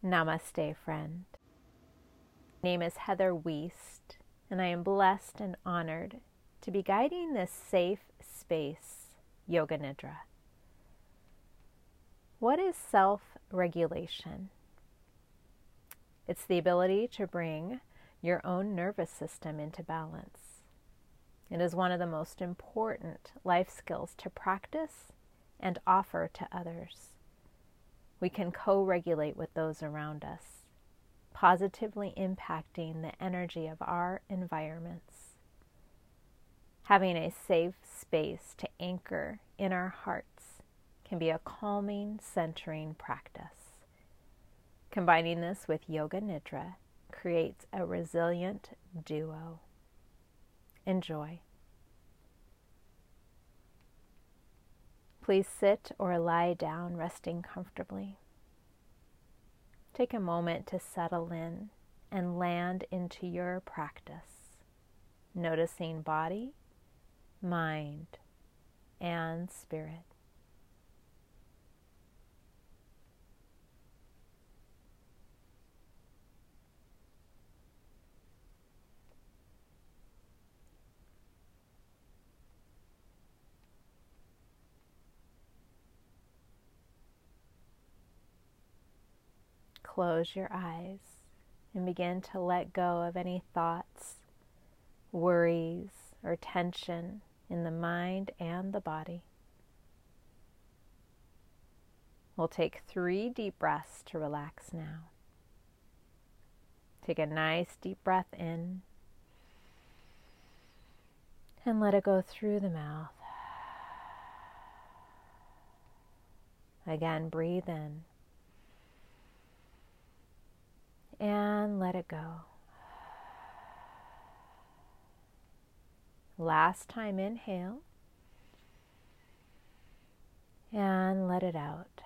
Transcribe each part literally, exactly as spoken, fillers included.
Namaste, friend. My name is Heather Wiest, and I am blessed and honored to be guiding this safe space, Yoga Nidra. What is self-regulation? It's the ability to bring your own nervous system into balance. It is one of the most important life skills to practice and offer to others. We can co-regulate with those around us, positively impacting the energy of our environments. Having a safe space to anchor in our hearts can be a calming, centering practice. Combining this with Yoga Nidra creates a resilient duo. Enjoy. Please sit or lie down, resting comfortably. Take a moment to settle in and land into your practice, noticing body, mind, and spirit. Close your eyes and begin to let go of any thoughts, worries, or tension in the mind and the body. We'll take three deep breaths to relax now. Take a nice deep breath in and let it go through the mouth. Again, breathe in. And let it go. Last time, inhale. And let it out.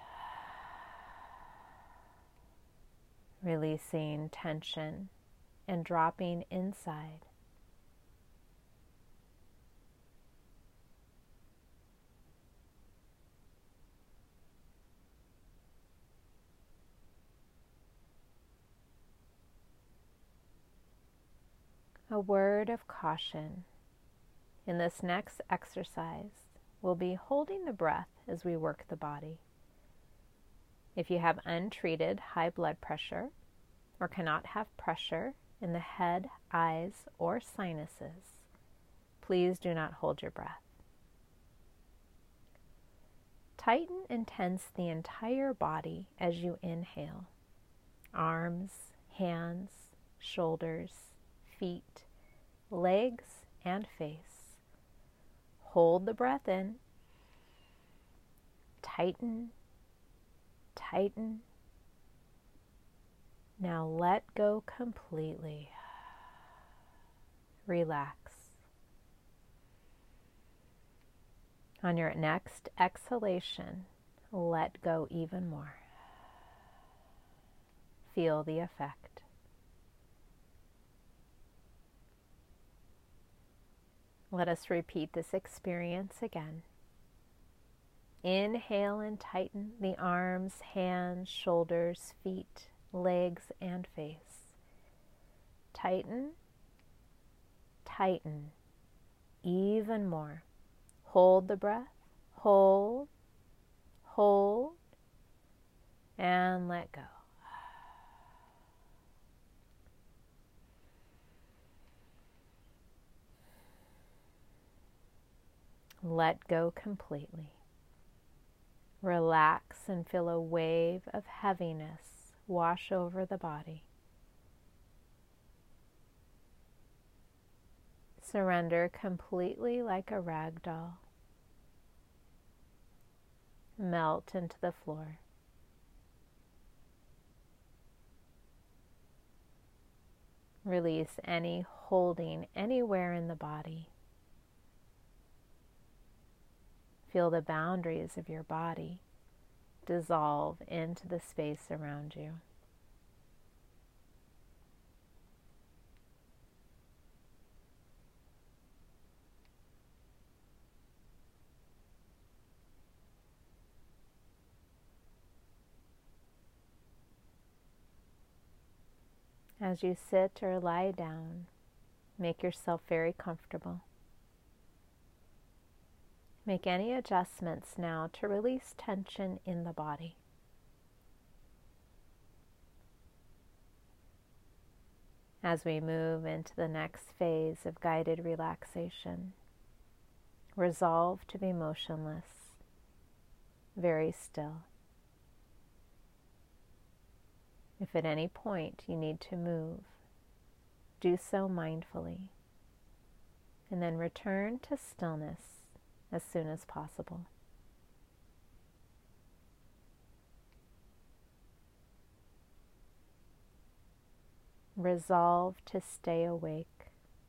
Releasing tension and dropping inside. A word of caution. In this next exercise, we'll be holding the breath as we work the body. If you have untreated high blood pressure or cannot have pressure in the head, eyes, or sinuses, please do not hold your breath. Tighten and tense the entire body as you inhale. Arms, hands, shoulders, feet, legs, and face. Hold the breath in. Tighten, tighten. Now let go completely. Relax. On your next exhalation, let go even more. Feel the effect. Let us repeat this experience again. Inhale and tighten the arms, hands, shoulders, feet, legs, and face. Tighten, tighten, even more. Hold the breath, hold, hold, and let go. Let go completely. Relax and feel a wave of heaviness wash over the body. Surrender completely like a rag doll. Melt into the floor. Release any holding anywhere in the body. Feel the boundaries of your body dissolve into the space around you. As you sit or lie down, make yourself very comfortable. Make any adjustments now to release tension in the body. As we move into the next phase of guided relaxation, resolve to be motionless, very still. If at any point you need to move, do so mindfully, and then return to stillness as soon as possible. Resolve to stay awake.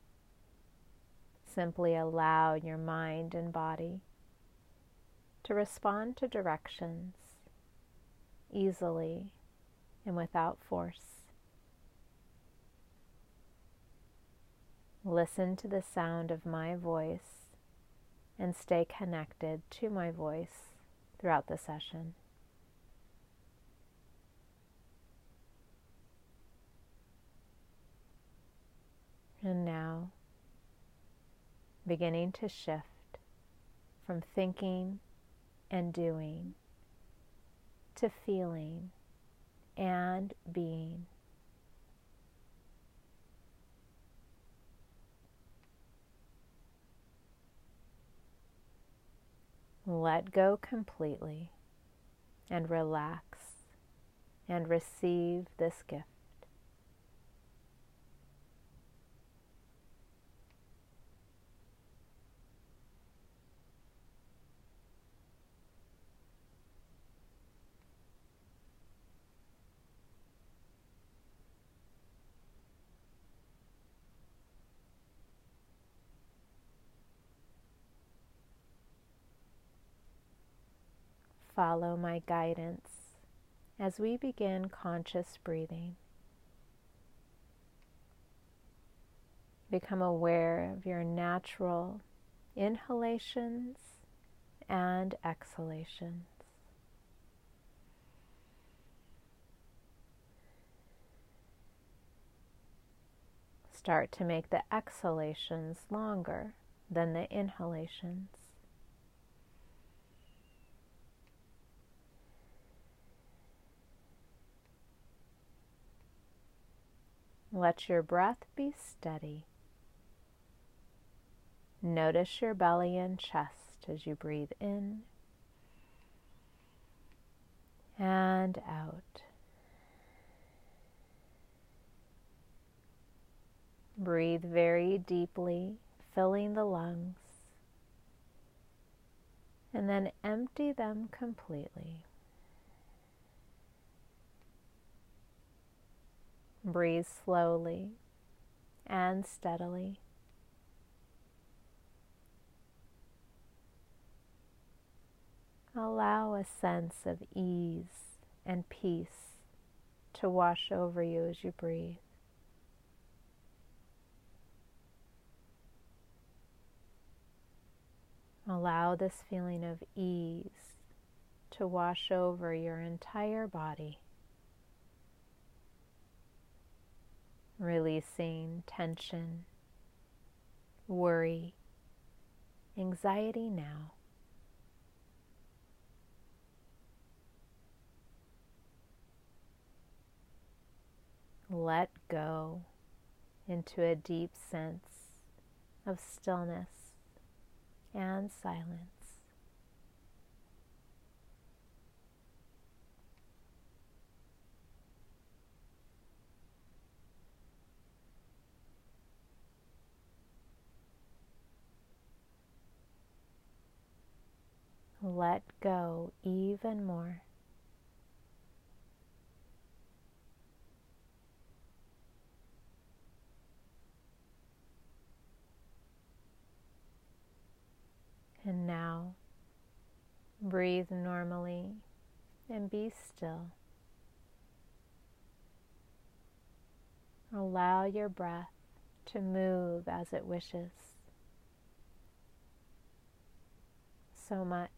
Simply allow your mind and body to respond to directions easily and without force. Listen to the sound of my voice and stay connected to my voice throughout the session. And now, beginning to shift from thinking and doing to feeling and being. Let go completely and relax and receive this gift. Follow my guidance as we begin conscious breathing. Become aware of your natural inhalations and exhalations. Start to make the exhalations longer than the inhalations. Let your breath be steady. Notice your belly and chest as you breathe in and out. Breathe very deeply, filling the lungs, and then empty them completely. Breathe slowly and steadily. Allow a sense of ease and peace to wash over you as you breathe. Allow this feeling of ease to wash over your entire body, releasing tension, worry, anxiety now. Let go into a deep sense of stillness and silence. Let go even more. And now, breathe normally and be still. Allow your breath to move as it wishes. So much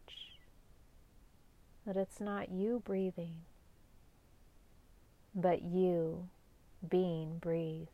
that it's not you breathing, but you being breathed.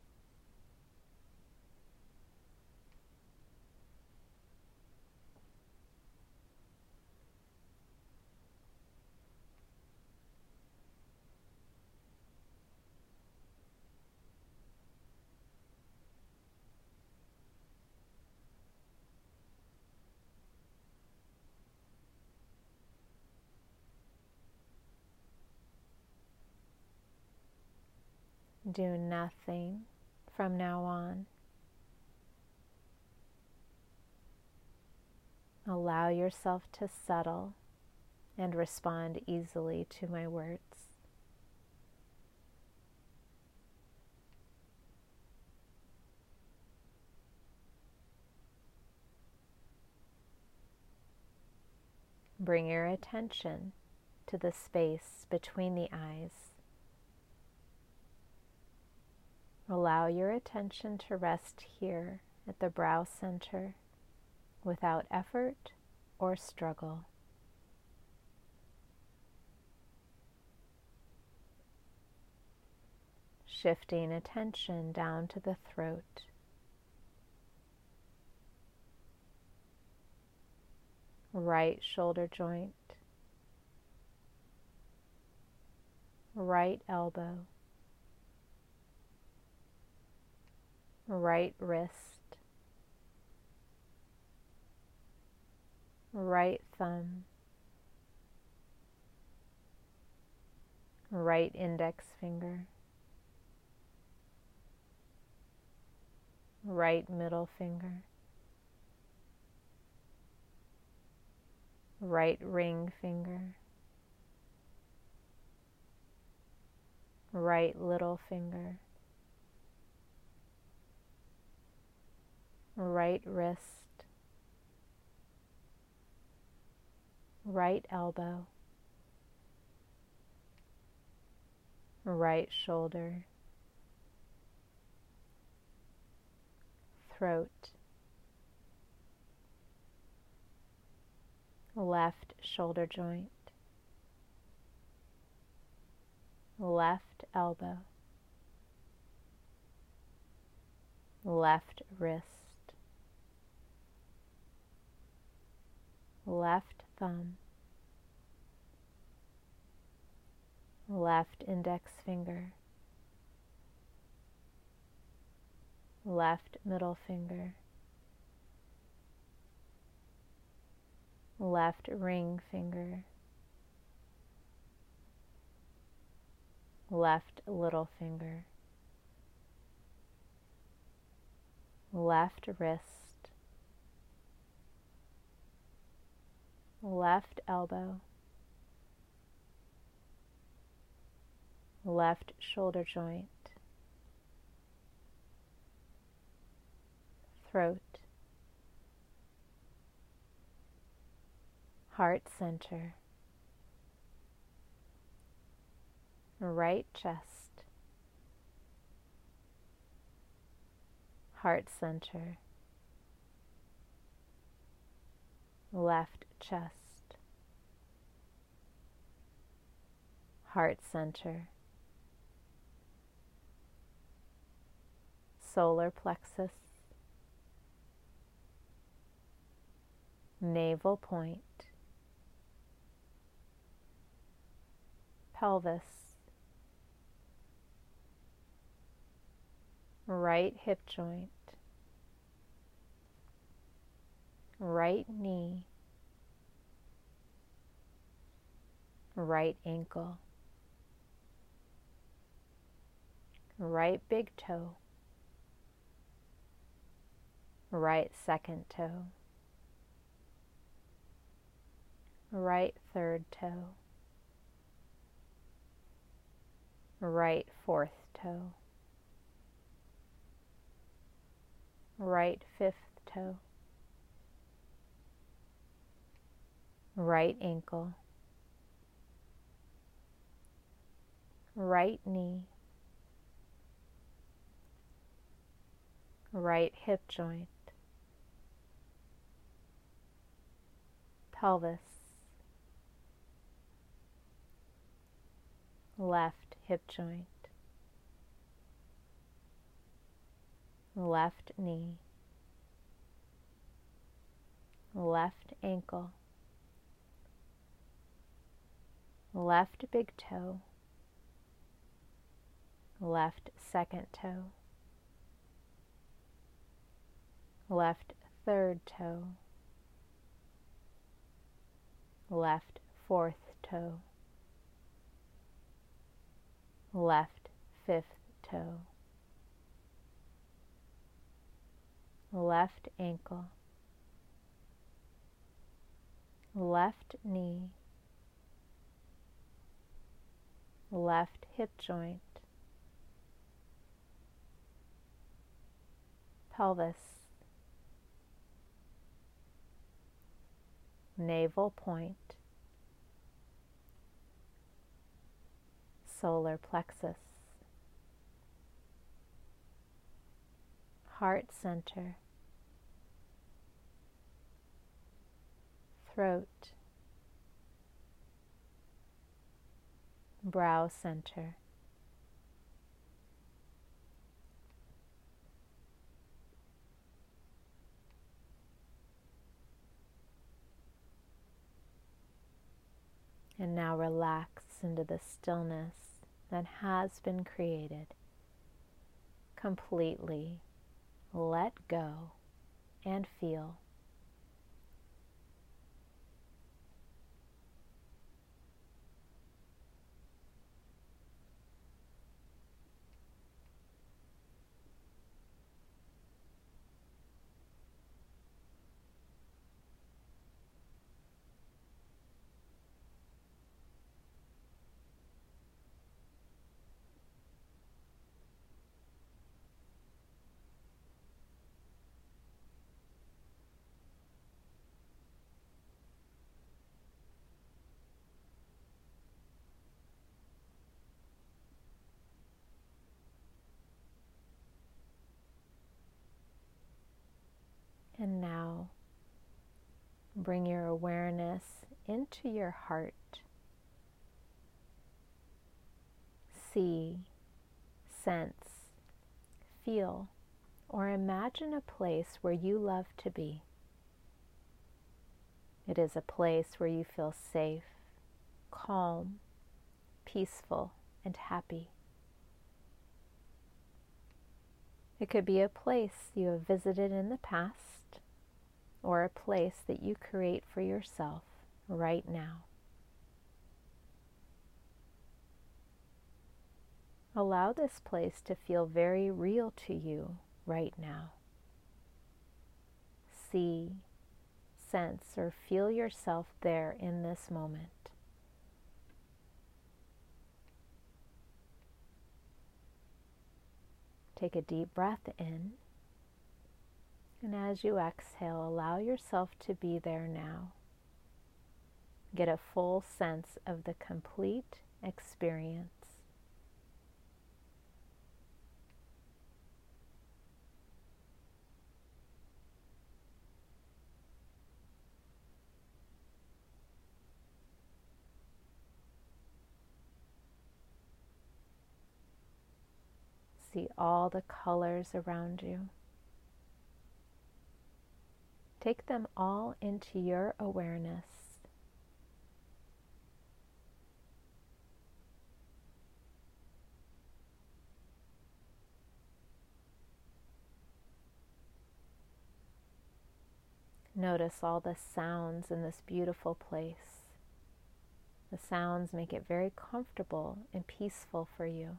Do nothing from now on. Allow yourself to settle and respond easily to my words. Bring your attention to the space between the eyes. Allow your attention to rest here at the brow center without effort or struggle. Shifting attention down to the throat. Right shoulder joint, right elbow, right wrist, right thumb, right index finger, right middle finger, right ring finger, right little finger, right wrist, right elbow, right shoulder, throat, left shoulder joint, left elbow, left wrist, left thumb, left index finger, left middle finger, left ring finger, left little finger, left wrist, left elbow, left shoulder joint, throat, heart center, right chest, heart center, left chest, heart center, solar plexus, navel point, pelvis, right hip joint, right knee, right ankle, right big toe, right second toe, right third toe, right fourth toe, right fifth toe, right ankle, right knee, right hip joint, pelvis, left hip joint, left knee, left ankle, left big toe, left second toe, left third toe, left fourth toe, left fifth toe, left ankle, left knee, left hip joint, pelvis, navel point, solar plexus, heart center, throat, brow center, and now relax into the stillness that has been created. Completely let go and feel. And now bring your awareness into your heart. See, sense, feel, or imagine a place where you love to be. It is a place where you feel safe, calm, peaceful, and happy. It could be a place you have visited in the past, or a place that you create for yourself right now. Allow this place to feel very real to you right now. See, sense, or feel yourself there in this moment. Take a deep breath in, and as you exhale, allow yourself to be there now. Get a full sense of the complete experience. See all the colors around you. Take them all into your awareness. Notice all the sounds in this beautiful place. The sounds make it very comfortable and peaceful for you.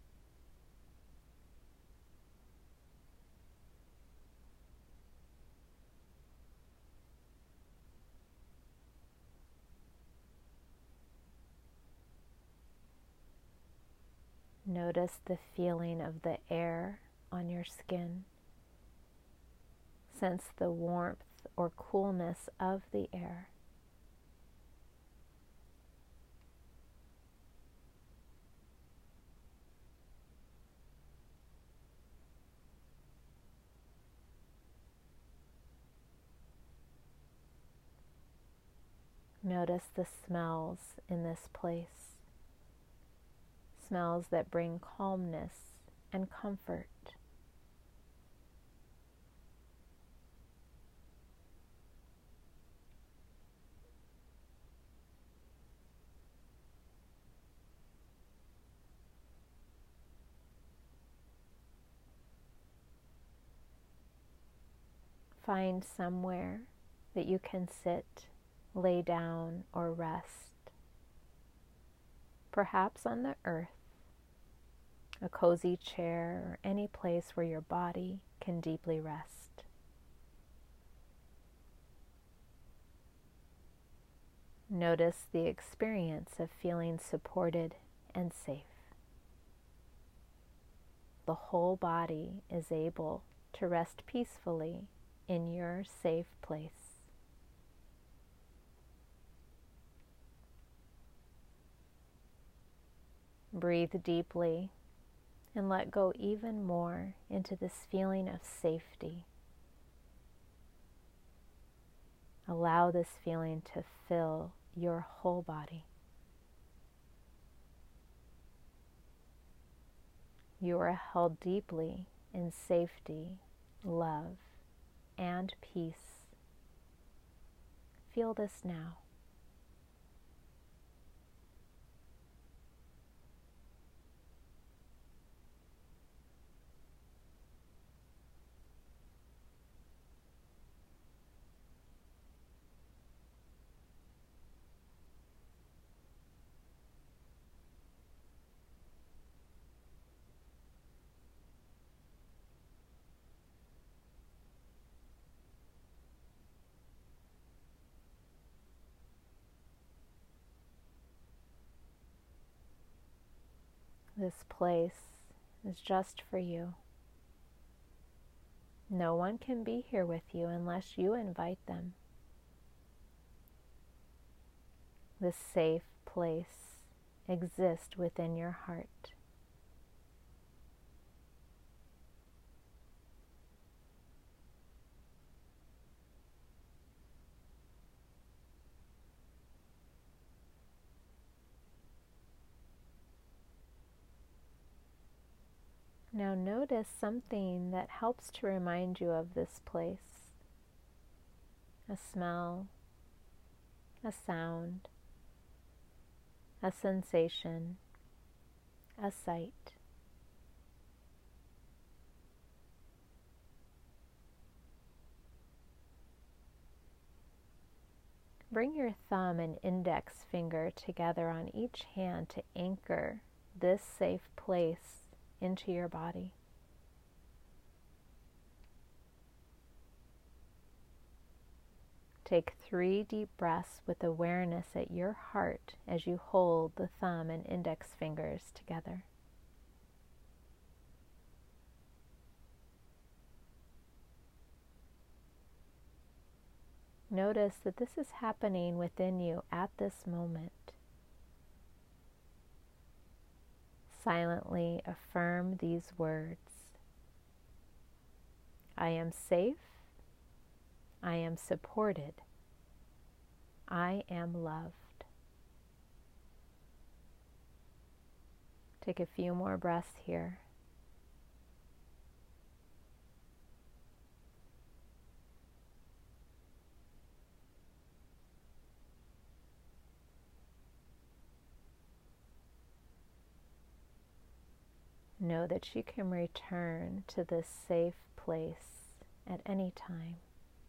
Notice the feeling of the air on your skin. Sense the warmth or coolness of the air. Notice the smells in this place. Smells that bring calmness and comfort. find somewhere that you can sit, lay down, or rest. Perhaps on the earth, a cozy chair, or any place where your body can deeply rest. Notice the experience of feeling supported and safe. The whole body is able to rest peacefully in your safe place. Breathe deeply and let go even more into this feeling of safety. Allow this feeling to fill your whole body. You are held deeply in safety, love, and peace. Feel this now. This place is just for you. No one can be here with you unless you invite them. This safe place exists within your heart. Now notice something that helps to remind you of this place. A smell, a sound, a sensation, a sight. Bring your thumb and index finger together on each hand to anchor this safe place into your body. Take three deep breaths with awareness at your heart as you hold the thumb and index fingers together. Notice that this is happening within you at this moment. Silently affirm these words. I am safe. I am supported. I am loved. Take a few more breaths here. Know that you can return to this safe place at any time.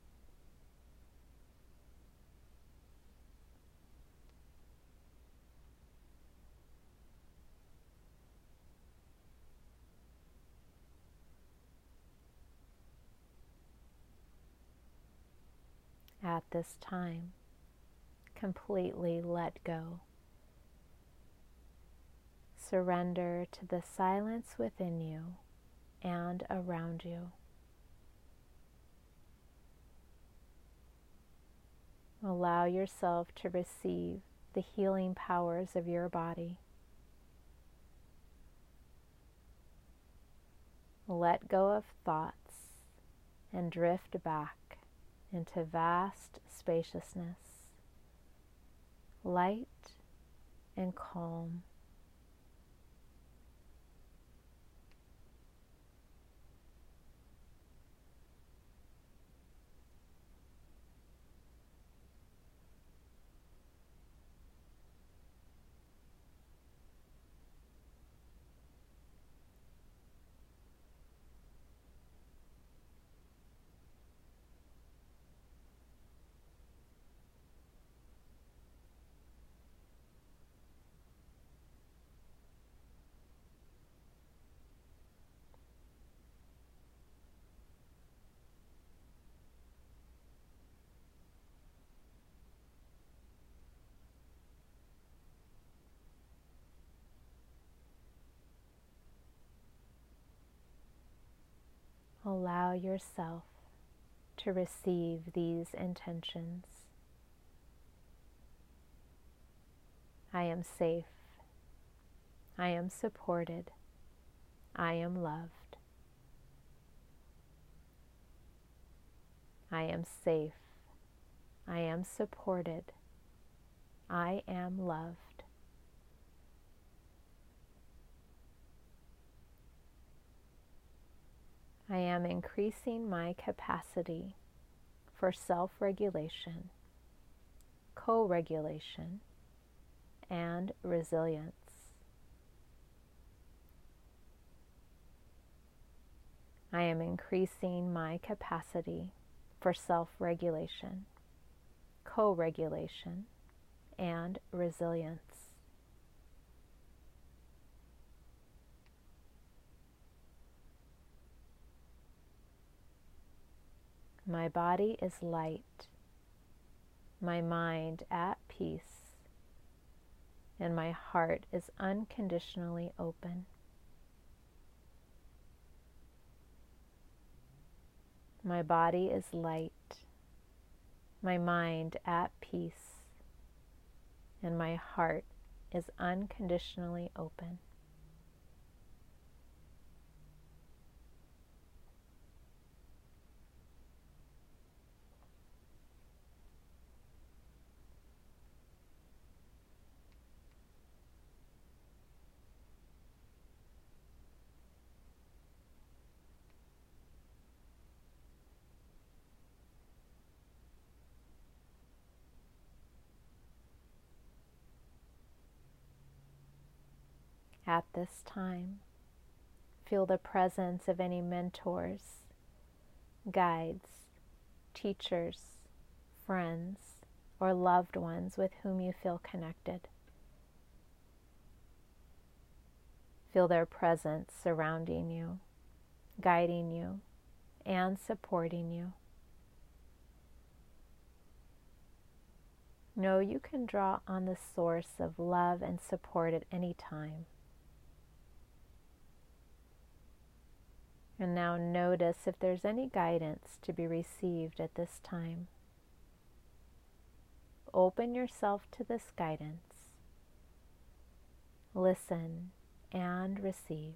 At this time, completely let go. Surrender to the silence within you and around you. Allow yourself to receive the healing powers of your body. Let go of thoughts and drift back into vast spaciousness, light and calm. allow yourself to receive these intentions. I am safe. I am supported. I am loved. I am safe. I am supported. I am loved. I am increasing my capacity for self-regulation, co-regulation, and resilience. I am increasing my capacity for self-regulation, co-regulation, and resilience. My body is light, my mind at peace, and my heart is unconditionally open. My body is light, my mind at peace, and my heart is unconditionally open. At this time, feel the presence of any mentors, guides, teachers, friends, or loved ones with whom you feel connected. Feel their presence surrounding you, guiding you, and supporting you. Know you can draw on the source of love and support at any time. And now notice if there's any guidance to be received at this time. Open yourself to this guidance. Listen and receive.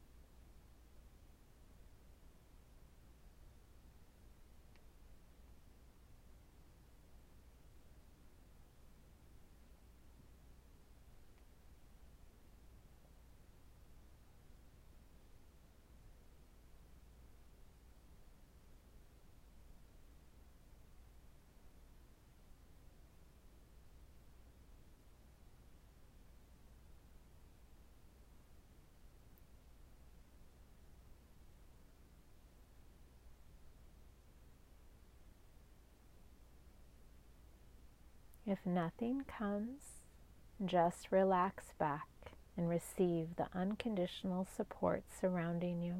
If nothing comes, just relax back and receive the unconditional support surrounding you.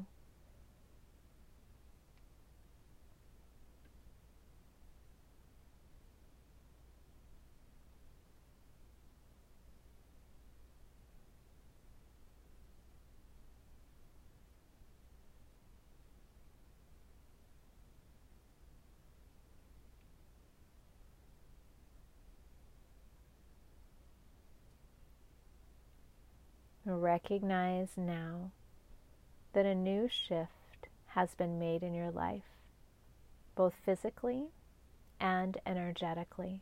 Recognize now that a new shift has been made in your life, both physically and energetically.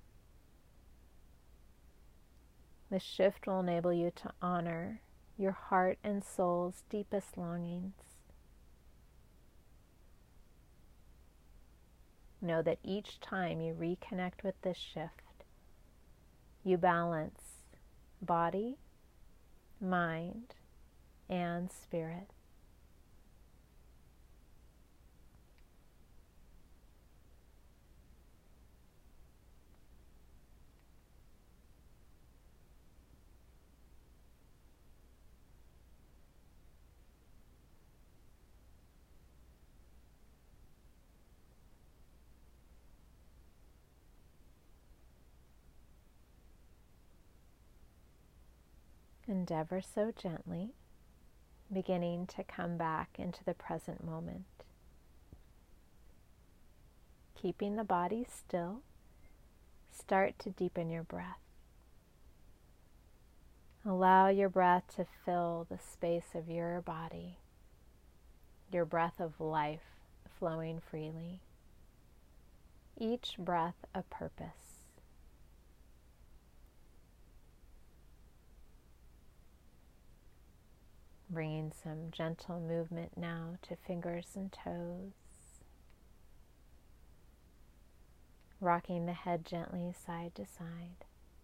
This shift will enable you to honor your heart and soul's deepest longings. Know that each time you reconnect with this shift, you balance body, mind, and spirit. And ever so gently, beginning to come back into the present moment. keeping the body still, start to deepen your breath. Allow your breath to fill the space of your body, your breath of life flowing freely. Each breath a purpose. Bringing some gentle movement now to fingers and toes. Rocking the head gently side to side.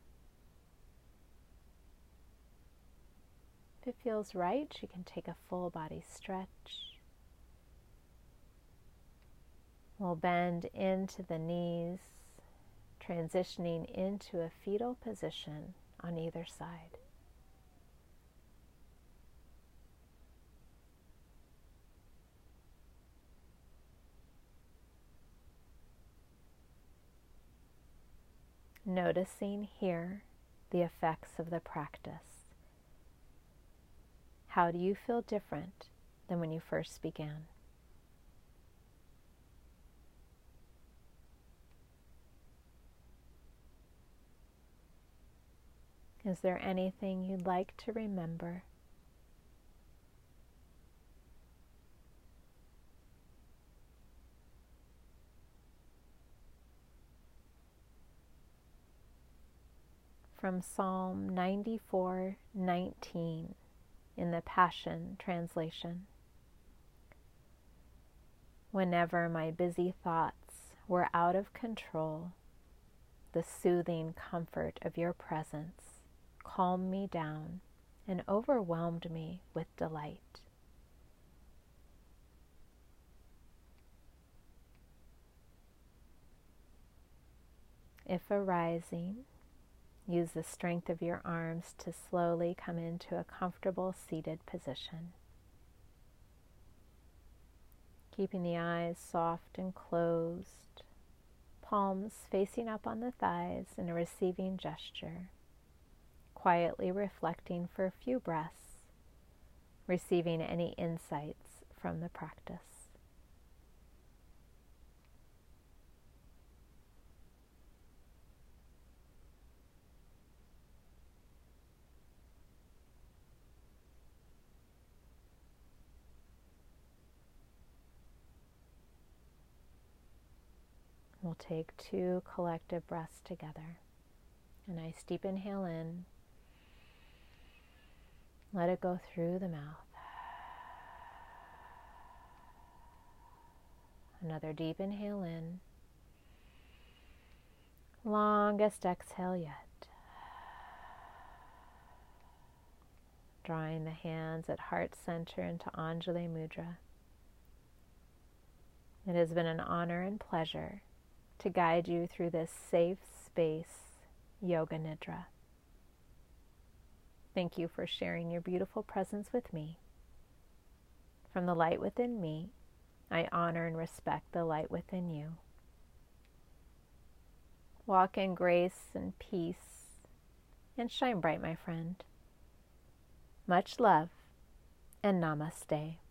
If it feels right, you can take a full body stretch. We'll bend into the knees, transitioning into a fetal position on either side. Noticing here the effects of the practice. How do you feel different than when you first began? Is there anything you'd like to remember? From Psalm ninety-four nineteen in the Passion Translation. Whenever my busy thoughts were out of control, the soothing comfort of your presence calmed me down and overwhelmed me with delight. If arising, use the strength of your arms to slowly come into a comfortable seated position. Keeping the eyes soft and closed, palms facing up on the thighs in a receiving gesture, quietly reflecting for a few breaths, receiving any insights from the practice. We'll take two collective breaths together. A nice deep inhale in. Let it go through the mouth. Another deep inhale in. Longest exhale yet. Drawing the hands at heart center into Anjali Mudra. It has been an honor and pleasure to guide you through this safe space, Yoga Nidra. Thank you for sharing your beautiful presence with me. From the light within me, I honor and respect the light within you. Walk in grace and peace, and shine bright, my friend. Much love, and namaste.